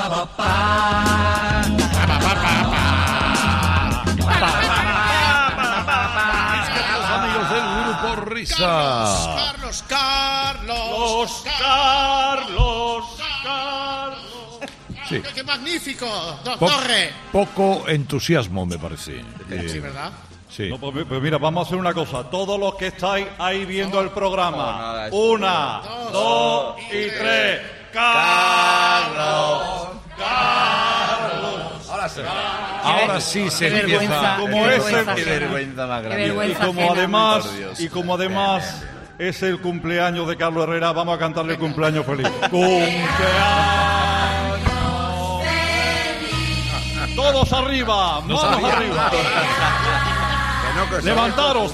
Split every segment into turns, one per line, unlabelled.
Amigos del grupo Risa.
Carlos.
Sí.
¡Qué magnífico! Torre.
Poco entusiasmo, me parece.
Sí, ¿verdad?
Sí.
No, pues mira, vamos a hacer una cosa. Todos los que estáis ahí viendo el programa. 1, 2 y 3. Carlos.
Ahora sí se empieza.
Qué vergüenza más grande.
Y como además es el cumpleaños de Carlos Herrera, vamos a cantarle el cumpleaños feliz. ¡Cumpleaños! Todos arriba, manos arriba. Levantaros.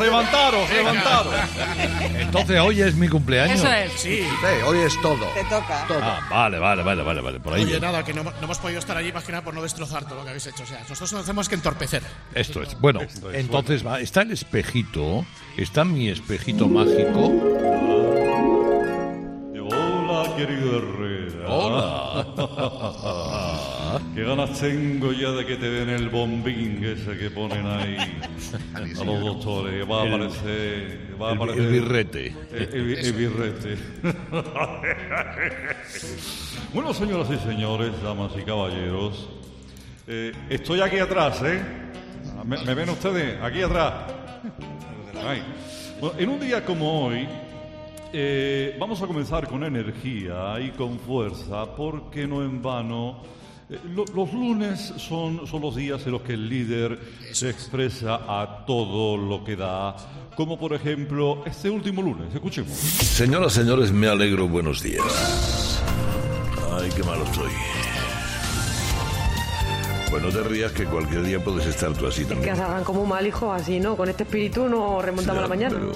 Entonces hoy es mi cumpleaños.
Eso es.
Sí.
Hoy es todo.
Te toca.
Vale. Por ahí.
Oye, nada, que no hemos podido estar allí más que nada por no destrozar todo lo que habéis hecho. O sea, nosotros no hacemos que entorpecer.
Esto es. Bueno, entonces va. Está el espejito. Está mi espejito mágico.
Hola, querido Herrera.
Hola.
Qué ganas tengo ya de que te den el bombín ese que ponen ahí a los doctores. Va a aparecer.
El birrete.
El birrete. Bueno, señoras y señores, damas y caballeros, estoy aquí atrás, ¿Me ven ustedes? Aquí atrás. Ay. Bueno, en un día como hoy, vamos a comenzar con energía y con fuerza, porque no en vano. Los lunes son los días en los que el líder se expresa a todo lo que da, como por ejemplo este último lunes. Escuchemos.
Señoras, señores, me alegro, buenos días. Ay, qué malo estoy. Pues no te rías, que cualquier día puedes estar tú así también.
Que se hagan como mal, hijo, así, ¿no? Con este espíritu no remontamos la mañana.
Pero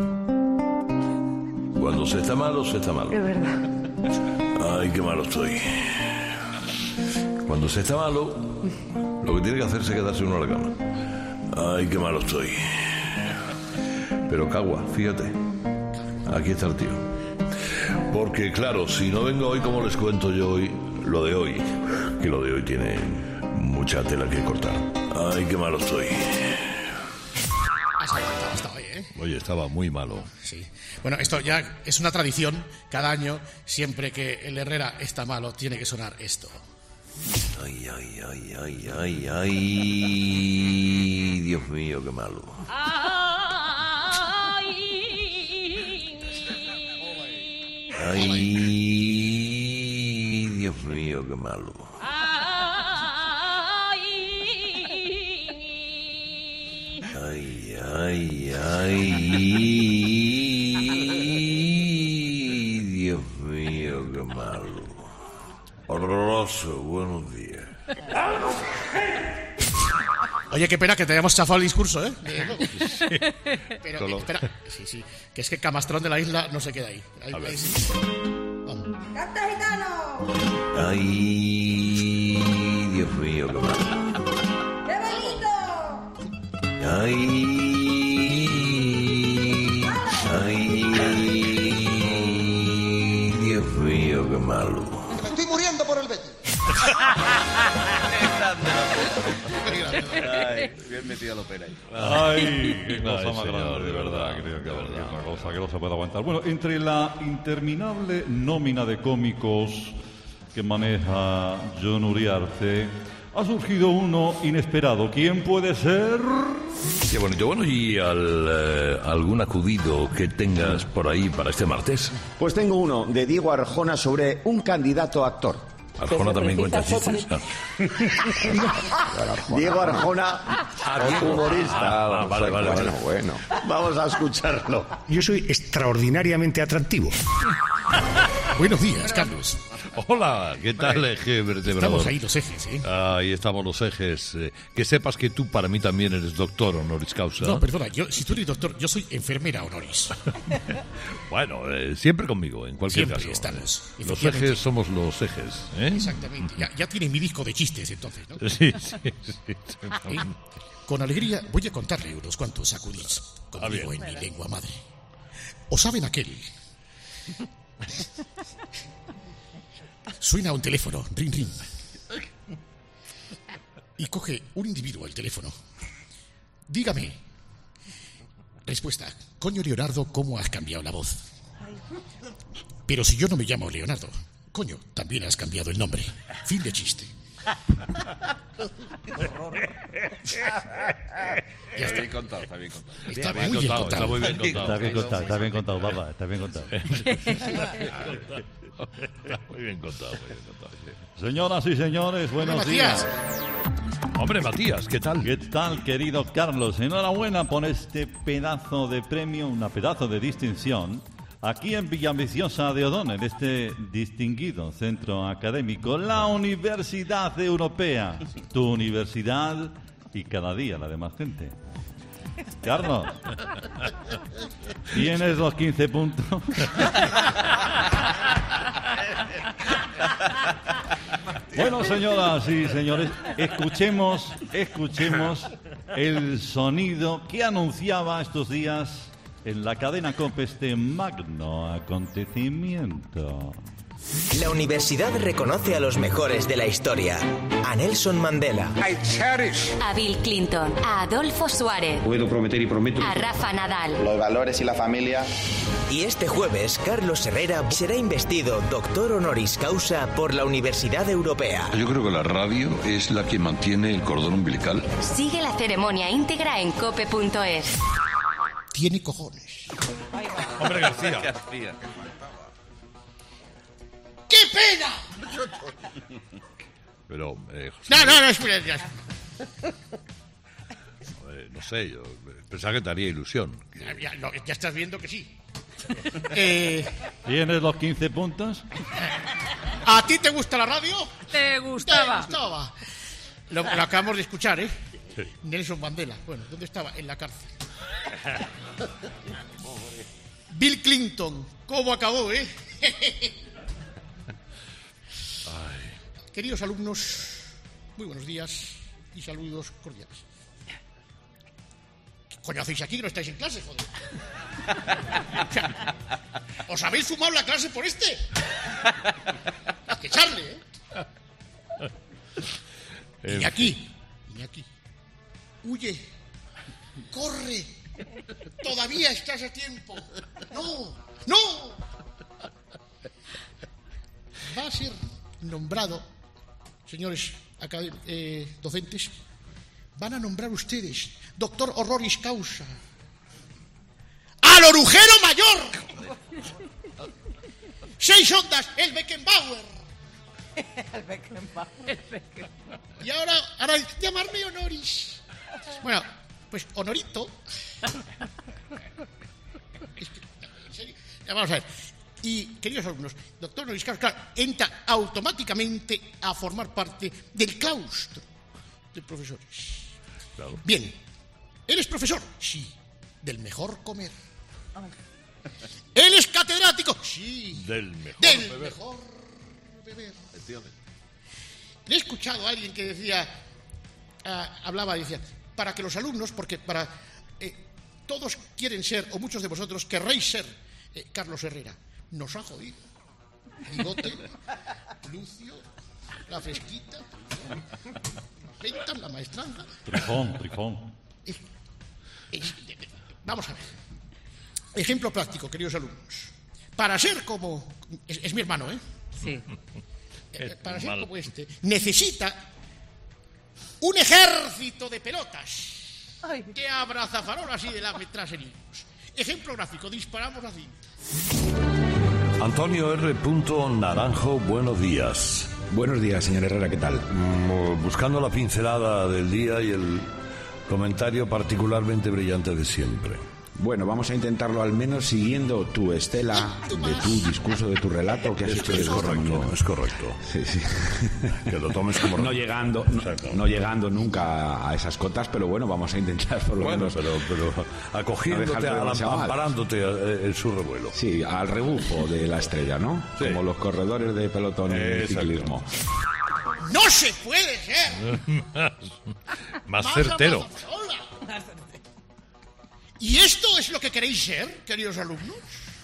cuando se está malo, se está malo.
Es verdad.
Ay, qué malo estoy. Cuando se está malo, lo que tiene que hacerse es quedarse uno a la cama. Ay, qué malo estoy. Pero Cagua, fíjate, aquí está el tío. Porque claro, si no vengo hoy, como les cuento yo hoy, lo de hoy, que lo de hoy tiene mucha tela que cortar. Ay, qué malo estoy.
Has aguantado hasta hoy, ¿eh?
Oye, estaba muy malo.
Sí. Bueno, esto ya es una tradición. Cada año, siempre que el Herrera está malo, tiene que sonar esto.
Ay, Dios mío, qué malo. Ay, Dios mío, qué malo. Dios mío, qué malo. Horroroso, buenos días.
Oye, qué pena que te hayamos chafado el discurso, ¿eh? Pero, espera. Sí. Que es que Camastrón de la Isla no se queda ahí. Ahí sí. Vamos.
¡Canta, gitano!
Ay, Dios mío, qué malo.
¡Qué bonito!
Ay, Dios mío, qué malo.
Me estoy muriendo por el Betis.
Ay, bien metido López ahí.
Ay, qué cosa más
señor,
grande,
de verdad,
creo que
de
es
verdad.
una cosa que no se puede aguantar. Bueno, entre la interminable nómina de cómicos que maneja John Uriarte, ha surgido uno inesperado. ¿Quién puede ser?
Qué bonito. Bueno, ¿y algún acudido que tengas por ahí para este martes?
Pues tengo uno de Diego Arjona sobre un candidato a actor.
Arjona también cuenta chistes.
Diego Arjona, humorista.
Vale.
Bueno. Vamos a escucharlo.
Yo soy extraordinariamente atractivo.
Buenos días, Carlos.
Hola, ¿qué tal, eje vertebrador?
Estamos ahí los ejes, ¿eh?
Ahí estamos los ejes. Que sepas que tú para mí también eres doctor honoris causa.
No, perdona, si tú eres doctor, yo soy enfermera honoris.
Bueno, siempre conmigo, en cualquier
Siempre
caso.
estamos,
Los
efectivamente.
ejes somos los ejes, ¿eh?
Exactamente. Ya tiene mi disco de chistes, entonces, ¿no?
Sí.
Con alegría voy a contarle unos cuantos sacudís, como digo en mi lengua madre. ¿O saben aquel? Suena un teléfono, ring ring. Y coge un individuo el teléfono. Dígame. Respuesta. Coño, Leonardo, ¿cómo has cambiado la voz? Pero si yo no me llamo Leonardo. Coño, también has cambiado el nombre. Fin de chiste.
Está bien contado, está bien contado.
Está muy bien contado.
Está muy bien contado.
Está bien contado, está bien contado, papá, está bien contado.
Está muy bien contado, muy bien contado. Sí.
Señoras y señores, buenos días.
Hombre, Matías, ¿qué tal?
¿Qué tal, querido Carlos? Enhorabuena por este pedazo de premio, una pedazo de distinción. Aquí en Villaviciosa de O'Donnell, este distinguido centro académico, la Universidad Europea, tu universidad y cada día la de más gente. Carlos, ¿tienes los 15 puntos? Bueno, señoras y señores, escuchemos el sonido que anunciaba estos días en la cadena COPE este magno acontecimiento.
La universidad reconoce a los mejores de la historia. A Nelson Mandela.
A Bill Clinton. A Adolfo Suárez.
Puedo prometer y prometo.
A Rafa Nadal.
Los valores y la familia.
Y este jueves, Carlos Herrera será investido doctor honoris causa por la Universidad Europea.
Yo creo que la radio es la que mantiene el cordón umbilical.
Sigue la ceremonia íntegra en cope.es.
Tiene cojones.
Hombre, García.
¡Qué pena!
Pero,
No, espera.
no sé, yo pensaba que te haría ilusión.
Ya estás viendo que sí.
¿Tienes los 15 puntos?
¿A ti te gusta la radio?
Te gustaba.
Lo acabamos de escuchar, ¿eh?
Sí.
Nelson Mandela. Bueno, ¿dónde estaba? En la cárcel. Bill Clinton. ¿Cómo acabó, eh? Queridos alumnos, muy buenos días y saludos cordiales. ¿Qué coño hacéis aquí que no estáis en clase, joder? O sea, ¿os habéis fumado la clase por este? Hay que echarle, ¿eh? Iñaki. Huye. Corre. Todavía estás a tiempo. No. Va a ser nombrado, señores docentes, van a nombrar ustedes doctor honoris causa al orujero mayor. 6 ondas, el Beckenbauer. Y ahora llamarme Honoris. Bueno, pues Honorito. En serio, vamos a ver. Y, queridos alumnos, doctor honoris causa, claro, entra automáticamente a formar parte del claustro de profesores.
Claro.
Bien, ¿eres profesor? Sí. ¿Del mejor comer? ¿Él es catedrático? Sí.
Del mejor
beber. Le he escuchado a alguien que decía, decía, para que los alumnos, porque todos quieren ser, o muchos de vosotros querréis ser Carlos Herrera. Nos ha jodido. Bigote, Lucio, la fresquita, Ventan, la maestranza.
Trifón.
Vamos a ver. Ejemplo práctico, queridos alumnos. Para ser como... Es mi hermano, ¿eh?
Sí.
Para ser como este, necesita un ejército de pelotas que abraza farolas y de la traserillos. Ejemplo gráfico, disparamos la cinta.
Antonio R. Naranjo, buenos días.
Buenos días, señor Herrera, ¿qué tal?
Buscando la pincelada del día y el comentario particularmente brillante de siempre.
Bueno, vamos a intentarlo al menos siguiendo tu estela de tu discurso, de tu relato que has hecho desde esta mañana.
Es correcto.
Sí.
Que lo tomes como...
No llegando nunca a esas cotas, pero bueno, vamos a intentar por lo menos...
Pero acogiéndote, amparándote en su revuelo.
Sí, al rebufo de la estrella, ¿no?
Sí.
Como los corredores de pelotón en el ciclismo.
¡No se puede ser!
Más certero.
¿Y esto es lo que queréis ser, queridos alumnos?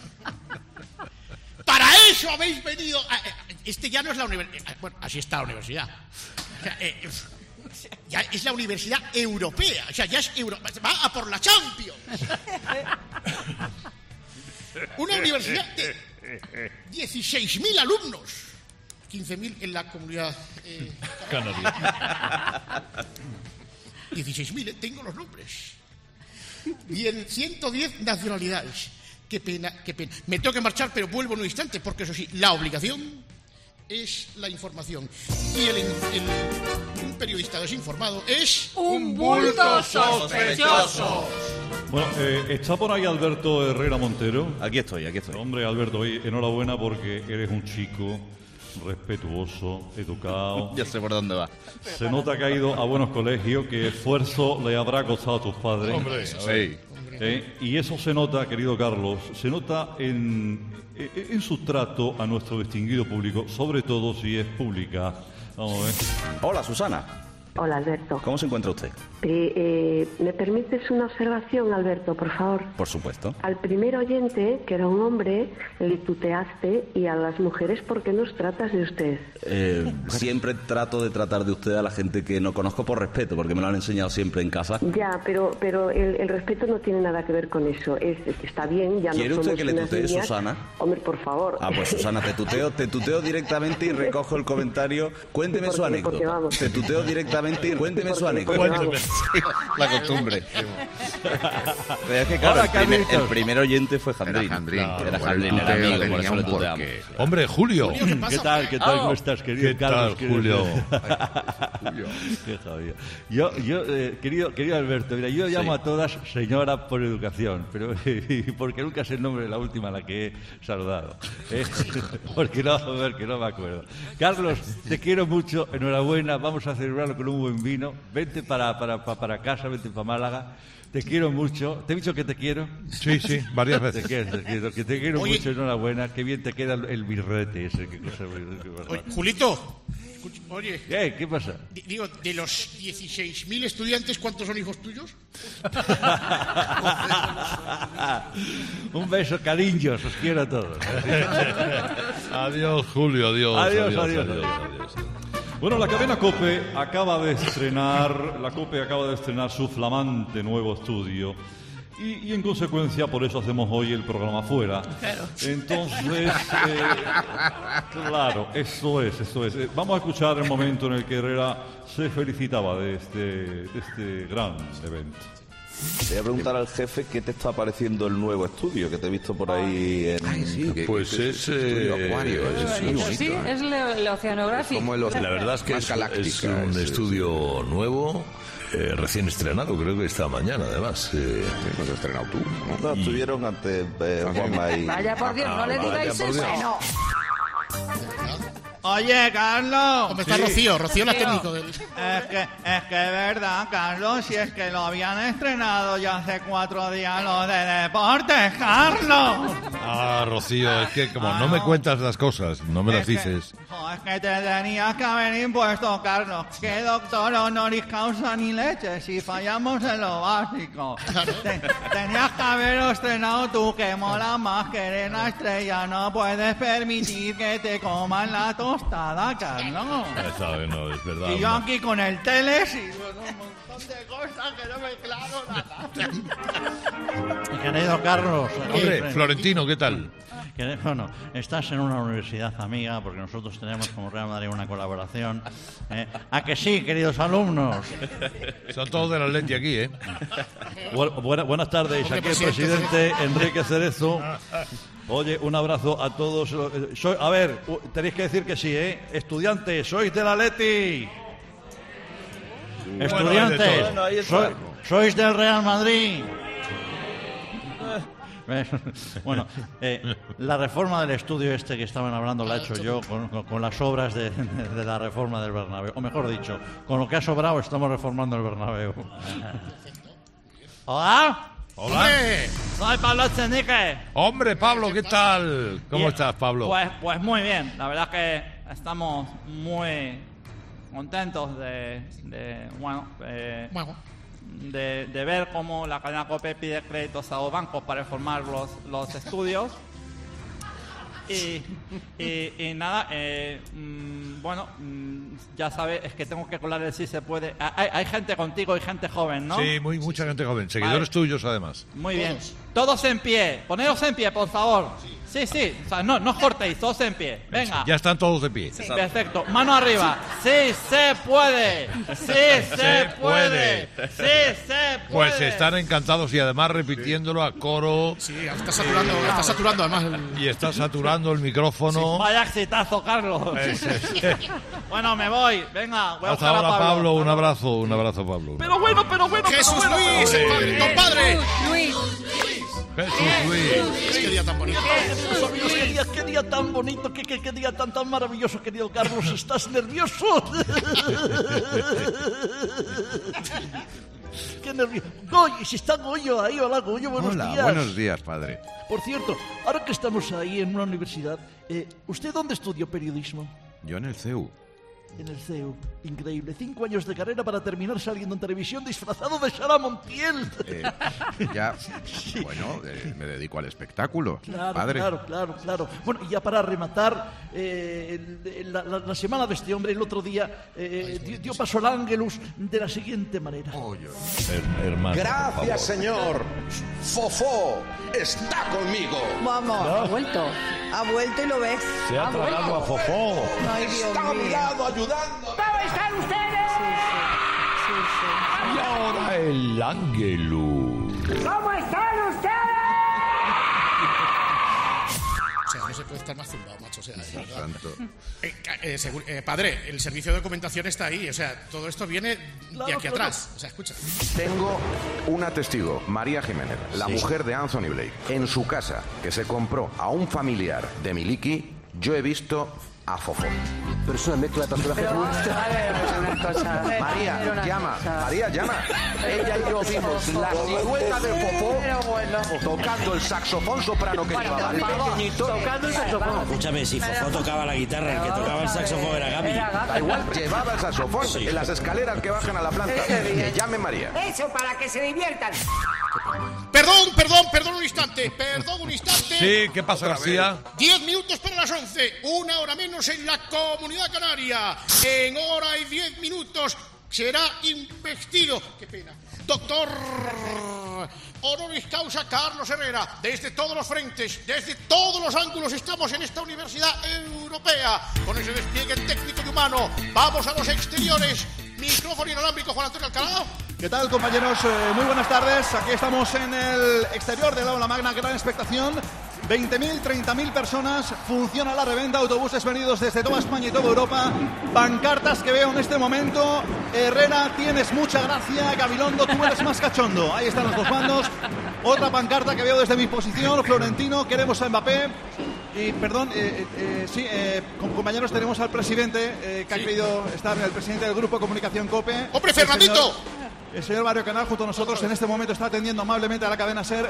Para eso habéis venido... Este ya no es la universidad. Bueno, así está la universidad. O sea, Ya es la universidad europea, o sea, ya es va a por la Champions. Una universidad de 16.000 alumnos, 15.000 en la comunidad canaria. 16.000, tengo los nombres. Y en 110 nacionalidades. Qué pena, qué pena. Me tengo que marchar, pero vuelvo en un instante, porque eso sí, la obligación es la información. Y un periodista desinformado es
un bulto sospechoso.
Bueno, ¿está por ahí Alberto Herrera Montero?
Aquí estoy.
Hombre, Alberto, enhorabuena porque eres un chico respetuoso, educado.
Ya sé por dónde va.
Se nota que ha ido a buenos colegios, que esfuerzo le habrá costado a tus padres.
Hombre,
sí.
Y eso se nota, querido Carlos, se nota en su trato a nuestro distinguido público, sobre todo si es pública. Vamos a ver.
Hola, Susana.
Hola, Alberto.
¿Cómo se encuentra usted?
¿Me permites una observación, Alberto, por favor?
Por supuesto.
Al primer oyente, que era un hombre, le tuteaste, y a las mujeres, ¿por qué nos tratas de usted?
Siempre trato de tratar de usted a la gente que no conozco por respeto, porque me lo han enseñado siempre en casa.
Ya, pero el respeto no tiene nada que ver con eso. Está bien, ya no somos.
¿Quiere usted que le
unas
tutee,
niñas?
Susana?
Hombre, por favor.
Ah, pues Susana, te tuteo directamente y recojo el comentario. Cuénteme su anécdota. Te tuteo directamente y cuénteme su anécdota.
La costumbre. Pero es que claro, el primer oyente fue Jandrín. Era Jandrín, era amigo, por eso le tuteamos.
Hombre, Julio.
¿Qué tal? ¿Cómo estás, querido Carlos?
¿Qué tal, Julio?
Qué jodido. Querido Alberto, mira, yo llamo a todas señora por educación, pero porque nunca sé el nombre de la última a la que he saludado. Porque no me acuerdo. Carlos, te quiero mucho, enhorabuena, vamos a celebrarlo con un buen vino. Vente para casa, vente para Málaga. Te quiero mucho. ¿Te he dicho que te quiero?
Sí, Varias veces.
Te quiero mucho, enhorabuena. Qué bien te queda el birrete ese.
Oye, Julito, oye.
¿Qué pasa?
Digo, de los 16.000 estudiantes, ¿cuántos son hijos tuyos?
Un beso, cariños, os quiero a todos.
Adiós, Julio, adiós.
Bueno, la cadena COPE acaba de estrenar su flamante nuevo estudio y en consecuencia por eso hacemos hoy el programa fuera.
Claro.
Entonces, claro, eso es. Vamos a escuchar el momento en el que Herrera se felicitaba de este gran evento.
Te voy a preguntar al jefe qué te está pareciendo el nuevo estudio que te he visto por ahí en...
Pues es acuario, es muy bonito.
Sí, es el oceanográfico.
La verdad es que es un estudio nuevo, recién estrenado, creo que esta mañana además.
¿Cuándo has estrenado tú?
No, estuvieron antes Juanma y...
Vaya por Dios, no le digáis eso. No.
Oye, Carlos.
¿Cómo está Rocío? Rocío la técnico del...
Es que es verdad, Carlos, si es que lo habían estrenado ya hace 4 días los de deportes, Carlos.
Ah, Rocío, es que como no me cuentas las cosas, no me las dices.
Es que te tenías que haber impuesto, Carlos. Que doctor honoris causa ni leche si fallamos en lo básico. Tenías que haber estrenado tú, que mola más que eres la estrella. No puedes permitir que te coman la tostada, Carlos.
No, es verdad.
Y yo aquí con el teles y un montón de cosas que no me claro nada.
Querido Carlos.
Hombre, Florentino, ¿qué tal?
Bueno, estás en una universidad amiga, porque nosotros tenemos como Real Madrid una colaboración. ¿A que sí, queridos alumnos?
Son todos de la Atleti aquí, ¿eh?
Buenas tardes, aquí el presidente Enrique Cerezo. Oye, un abrazo a todos. A ver, tenéis que decir que sí, ¿eh? Estudiantes, ¿sois del Atleti? Estudiantes, ¿sois del Real Madrid? Bueno, la reforma del estudio este que estaban hablando la he hecho yo con las obras de la reforma del Bernabéu. O mejor dicho, con lo que ha sobrado estamos reformando el Bernabéu.
¿Hola?
Hola.
Soy Pablo Echenique.
Hombre, Pablo, ¿qué tal? ¿Cómo estás, Pablo?
Pues muy bien. La verdad que estamos muy contentos de ver cómo la cadena COPE pide créditos a los bancos para reformar los estudios. Y nada, bueno, ya sabes, es que tengo que colar el sí se puede. Hay gente contigo y gente joven, ¿no?
Sí, mucha gente joven. Seguidores tuyos, además.
Muy bien. Todos en pie. Ponedos en pie, por favos. Sí. O sea, no os cortéis, todos en pie. Venga.
Ya están todos de pie.
Sí. Perfecto. Mano arriba. Sí se puede. Sí se puede. Sí se puede.
Pues están encantados y además repitiéndolo a coro.
Sí, está saturando además.
Y está saturando el micrófono.
Sí, vaya exitazo, Carlos. Bueno, me voy. Venga, voy a
hasta ahora, Pablo. Un abrazo, Pablo.
Pero bueno.
Jesús Luis, el padre, compadre.
Luis.
Jesús Luis.
Qué día tan bonito.
Amigos, qué día tan bonito, qué día tan maravilloso, querido Carlos. ¿Estás nervioso? Qué nervioso. Goyo, si está Goyo ahí. Hola, Goyo, buenos días.
Hola, buenos días, padre.
Por cierto, ahora que estamos ahí en una universidad, ¿usted dónde estudió periodismo?
Yo en el CEU.
En el CEU. Increíble. 5 años de carrera para terminar saliendo en televisión disfrazado de Sara Montiel.
Bueno, me dedico al espectáculo, padre.
Claro. Bueno, y ya para rematar, la semana de este hombre, el otro día, dio paso al Ángelus de la siguiente manera.
Hermano,
gracias, señor. Fofó está conmigo.
Vamos, ha vuelto y lo ves.
Se ha tragado a Fofó.
Ay, Dios
está a mi
mío.
lado ayudando.
¿Cómo están ustedes? Sí.
Y ahora el Ángelus.
¿Cómo están ustedes?
O sea, no se puede estar más zumbado, macho. O sea, padre, el servicio de documentación está ahí. O sea, todo esto viene de aquí atrás. O sea, escucha.
Tengo una testigo, María Jiménez, la mujer de Anthony Blake. En su casa, que se compró a un familiar de Miliki, yo he visto a Fofó.
Pero es una mezcla de personajes.
María, llama. Ella y yo vimos la silueta de Fofó tocando el saxofón soprano que llevaba el pequeñito.
Tocando el saxofón.
Escúchame, si Fofó tocaba la guitarra, el que tocaba el saxofón era Gaby.
Da igual, llevaba el saxofón en las escaleras que bajan a la planta. Que llame María.
Eso, para que se diviertan.
Perdón un instante.
Sí, ¿qué pasa, García?
10 minutos para las 11, 1 hora menos en la Comunidad Canaria. En hora y 10 minutos será investido. Qué pena. Doctor honoris causa Carlos Herrera. Desde todos los frentes, desde todos los ángulos estamos en esta universidad europea. Con ese despliegue técnico y humano, vamos a los exteriores. Micrófono inalámbrico, Juan Antonio Alcalá.
¿Qué tal, compañeros? Muy buenas tardes. Aquí estamos en el exterior del aula magna, gran expectación. 20.000, 30.000 personas. Funciona la reventa, autobuses venidos desde toda España y toda Europa. Pancartas que veo en este momento. Herrera, tienes mucha gracia. Gabilondo, tú eres más cachondo. Ahí están los dos bandos. Otra pancarta que veo desde mi posición. Florentino, queremos a Mbappé. Y perdón, como compañeros tenemos al presidente que ha querido estar, el presidente del grupo de comunicación COPE.
¡Hombre, Fernandito!
El señor Mario Canal junto a nosotros en este momento está atendiendo amablemente a la cadena SER.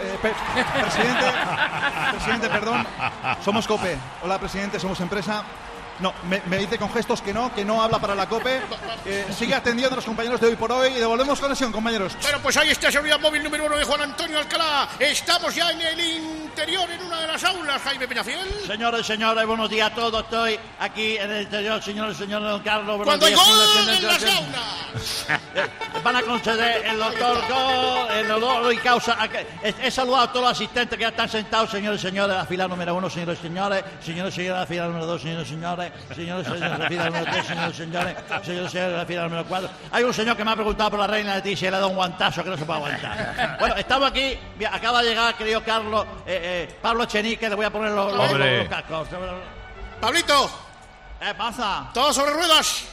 Presidente, perdón, somos COPE. Hola, presidente, somos empresa. No, me dice con gestos que no habla para la COPE. Sigue atendiendo a los compañeros de Hoy por Hoy y devolvemos conexión, compañeros.
Bueno, pues ahí está seguridad móvil número 1 de Juan Antonio Alcalá. Estamos ya en el interior, en una de las aulas, Jaime Peñafiel.
Señores, buenos días a todos. Estoy aquí en el interior, señor don Carlos.
Cuando hay gol en las aulas.
Van a conceder el doctor gol, el dolor y causa. He saludado a todos los asistentes que ya están sentados, señores, la fila número 1, señores, la fila número 2, señores, la fila número 3, señores, la fila número 4. Hay un señor que me ha preguntado por la reina de Leticia y le ha dado un guantazo que no se puede aguantar. Bueno, estamos aquí, acaba de llegar, querido Carlos, Pablo Echenique, le voy a poner los cascos.
Pablito.
¿Qué pasa?
¿Todo sobre ruedas?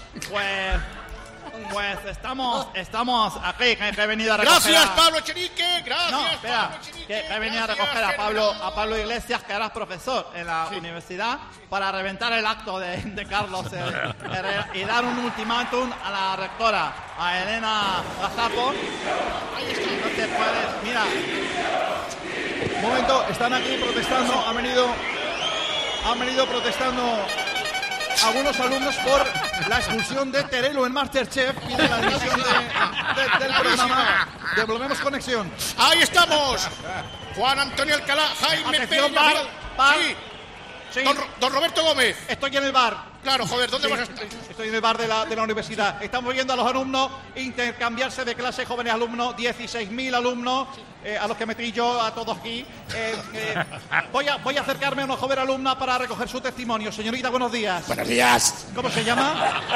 Pues estamos aquí, que he venido a recoger.
Gracias, Pablo Echenique, gracias.
No, espera, que he venido a recoger a Pablo Iglesias, que ahora es profesor en la universidad, para reventar el acto de Carlos Herrera y dar un ultimátum a la rectora, a Elena Gazapo. No te puedes, mira.
Un momento, están aquí protestando, han venido protestando algunos alumnos por la expulsión de Terelo en Masterchef. Piden la dimisión del programa. Devolvemos conexión.
Ahí estamos. Juan Antonio Alcalá, Jaime Peña.
Sí.
Sí.
Don Roberto Gómez.
Estoy en el bar.
Claro, joder, ¿dónde vas a estar?
Estoy en el bar de la universidad. Estamos viendo a los alumnos intercambiarse de clase, jóvenes alumnos, 16.000 alumnos, a los que metí yo a todos aquí. Voy a acercarme a una joven alumna para recoger su testimonio. Señorita, buenos días.
Buenos días.
¿Cómo se llama?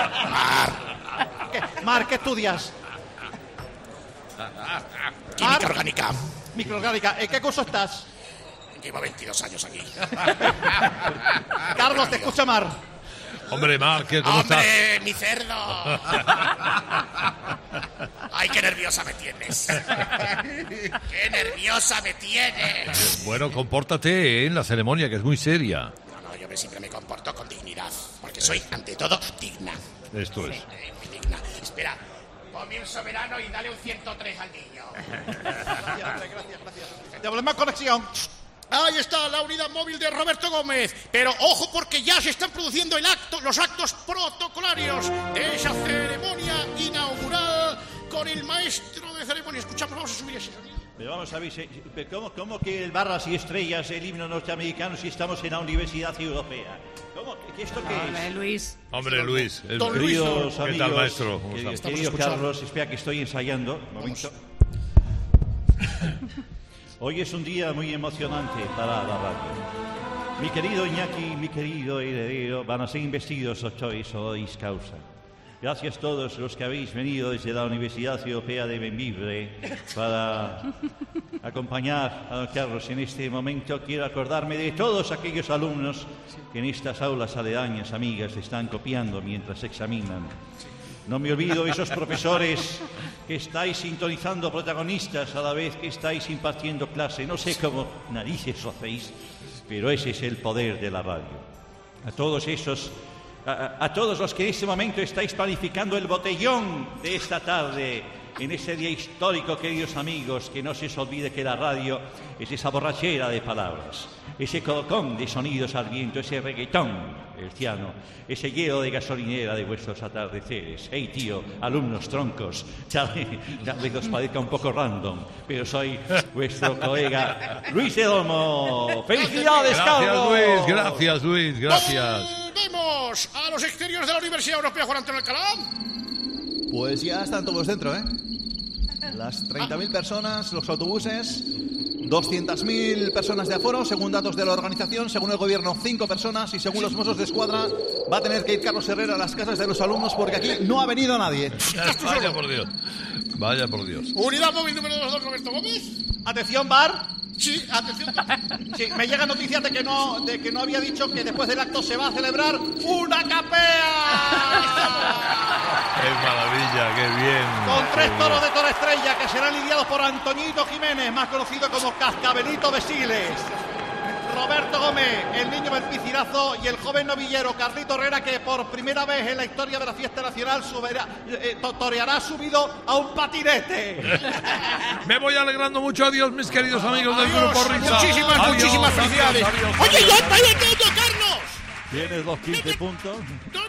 Mar, ¿qué estudias?
Química orgánica.
Microorgánica. ¿En qué curso estás?
Llevo 22 años aquí.
Carlos, te escucha Mar.
Hombre, Mar, ¿cómo estás?
¡Hombre, mi cerdo! ¡Ay, qué nerviosa me tienes! ¡Qué nerviosa me tienes!
Bueno, compórtate en la ceremonia, que es muy seria.
No, yo siempre me comporto con dignidad, porque soy, ante todo, digna.
Esto es.
Muy digna. Espera, ponme un soberano y dale un 103 al niño.
Gracias. Devolvemos conexión.
Ahí está la unidad móvil de Roberto Gómez. Pero ojo, porque ya se están produciendo los actos protocolarios de esa ceremonia inaugural con el maestro de ceremonia. Escuchamos, vamos a subir ese sonido.
Pero vamos a ver, ¿cómo que el Barras y Estrellas, el himno norteamericano, si estamos en la Universidad Europea? ¿Cómo? ¿Esto qué es?
Luis.
Hombre, Luis.
Don Luis. Queridos
¿Qué tal, maestro?
Querido Carlos, espera que estoy ensayando. Un momento. Hoy es un día muy emocionante para la radio. Mi querido Iñaki, mi querido heredero, van a ser investidos honoris causa. Gracias a todos los que habéis venido desde la Universidad Europea de Bembibre para acompañar a don Carlos en este momento. Quiero acordarme de todos aquellos alumnos que en estas aulas aledañas, amigas, están copiando mientras examinan. No me olvido esos profesores que estáis sintonizando protagonistas a la vez que estáis impartiendo clase. No sé cómo narices lo hacéis, pero ese es el poder de la radio. A todos esos, a todos los que en este momento estáis planificando el botellón de esta tarde, en este día histórico, queridos amigos, que no se os olvide que la radio es esa borrachera de palabras, ese colocón de sonidos al viento, ese reggaetón herciano, ese hielo de gasolinera de vuestros atardeceres. Hey, tío, alumnos troncos, tal vez os parezca un poco random, pero soy vuestro colega Luis del Olmo. ¡Felicidades, Carlos!
Gracias, Luis, gracias.
Volvemos a los exteriores de la Universidad Europea Juan Antonio Alcalá.
Pues ya están todos dentro, ¿eh? Las 30.000 personas, los autobuses, 200.000 personas de aforo, según datos de la organización, según el gobierno 5 personas y según los Mossos de Escuadra va a tener que ir Carlos Herrera a las casas de los alumnos porque aquí no ha venido nadie.
Vaya por Dios. Vaya por Dios.
Unidad móvil número 2, Roberto Gómez.
Atención, bar.
Sí, atención.
Sí, me llegan noticias de que no había dicho que después del acto se va a celebrar una capea.
¡Qué maravilla, qué bien!
Con 3 toros de Toro Estrella que serán lidiados por Antoñito Jiménez, más conocido como Cascabelito Besiles. Roberto Gómez, el niño del piscinazo, y el joven novillero Carlito Herrera, que por primera vez en la historia de la fiesta nacional toreará subido a un patinete.
Me voy alegrando mucho. Adiós, mis queridos amigos del Grupo Risa.
Muchísimas felicidades. Oye, yo, Carlos.
¿Tienes los 15 puntos?
No,